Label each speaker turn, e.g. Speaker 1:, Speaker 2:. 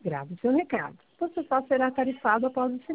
Speaker 1: grave o seu recado. Você só será tarifado após o